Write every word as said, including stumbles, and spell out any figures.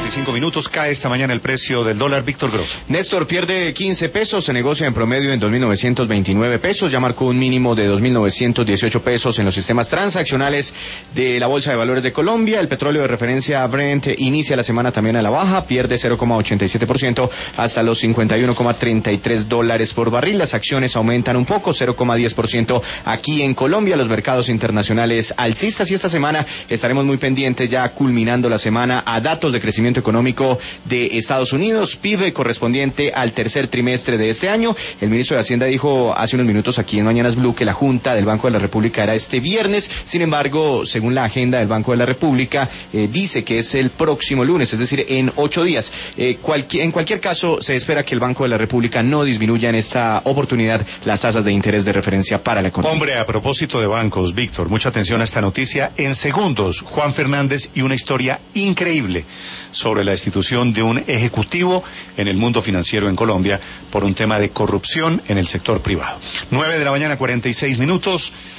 veinticinco minutos, cae esta mañana el precio del dólar. Víctor Grosso. Néstor, pierde quince pesos, se negocia en promedio en dos mil novecientos veintinueve pesos, ya marcó un mínimo de dos mil novecientos dieciocho pesos en los sistemas transaccionales de la Bolsa de Valores de Colombia. El petróleo de referencia Brent inicia la semana también a la baja, pierde cero coma ochenta y siete por ciento hasta los cincuenta y uno coma treinta y tres dólares por barril. Las acciones aumentan un poco, cero coma diez por ciento aquí en Colombia. Los mercados internacionales alcistas, y esta semana estaremos muy pendientes, ya culminando la semana, a datos de crecimiento económico de Estados Unidos, P I B correspondiente al tercer trimestre de este año. El ministro de Hacienda dijo hace unos minutos aquí en Mañanas Blue que la Junta del Banco de la República era este viernes. Sin embargo, según la agenda del Banco de la República, eh, dice que es el próximo lunes, es decir, en ocho días. Eh, cualqui- en cualquier caso, se espera que el Banco de la República no disminuya en esta oportunidad las tasas de interés de referencia para la economía. Hombre, a propósito de bancos, Víctor, mucha atención a esta noticia. En segundos, Juan Fernández y una historia increíble sobre la destitución de un ejecutivo en el mundo financiero en Colombia por un tema de corrupción en el sector privado. Nueve de la mañana, cuarenta y seis minutos.